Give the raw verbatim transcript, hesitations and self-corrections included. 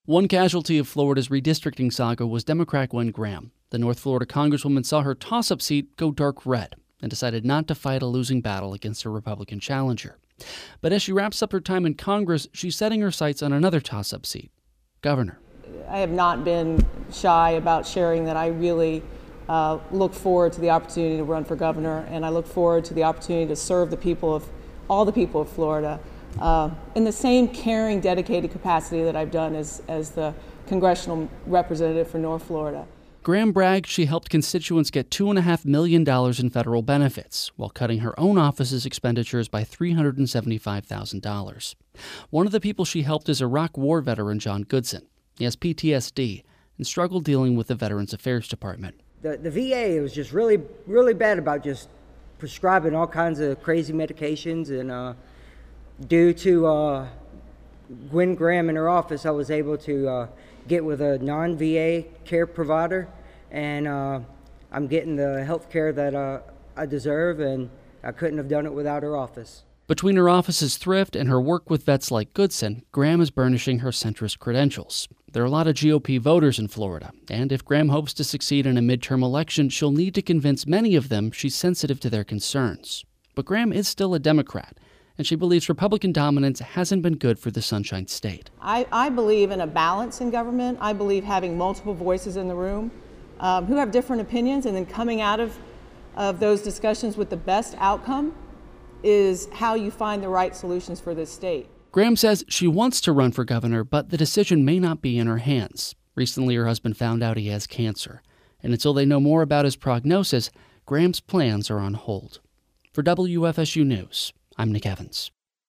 One casualty of Florida's redistricting saga was Democrat Gwen Graham. The North Florida congresswoman saw her toss-up seat go dark red and decided not to fight a losing battle against her Republican challenger. But as she wraps up her time in Congress, she's setting her sights on another toss-up seat, governor. I have not been shy about sharing that I really uh, look forward to the opportunity to run for governor, and I look forward to the opportunity to serve the people of, all the people of Florida uh, in the same caring, dedicated capacity that I've done as, as the congressional representative for North Florida. Graham bragged she helped constituents get two point five million dollars in federal benefits, while cutting her own office's expenditures by three hundred seventy-five thousand dollars. One of the people she helped is Iraq War veteran John Goodson. He has P T S D and struggled dealing with the Veterans Affairs Department. The, the V A was just really, really bad about just prescribing all kinds of crazy medications, and uh, due to uh, Gwen Graham in her office, I was able to uh, get with a non-V A care provider, and uh, I'm getting the health care that uh, I deserve, and I couldn't have done it without her office. Between her office's thrift and her work with vets like Goodson, Graham is burnishing her centrist credentials. There are a lot of G O P voters in Florida, and if Graham hopes to succeed in a midterm election, she'll need to convince many of them she's sensitive to their concerns. But Graham is still a Democrat, and she believes Republican dominance hasn't been good for the Sunshine State. I, I believe in a balance in government. I believe having multiple voices in the room um, who have different opinions, and then coming out of, of those discussions with the best outcome is how you find the right solutions for this state. Graham says she wants to run for governor, but the decision may not be in her hands. Recently, her husband found out he has cancer, and until they know more about his prognosis, Graham's plans are on hold. For W F S U News, I'm Nick Evans.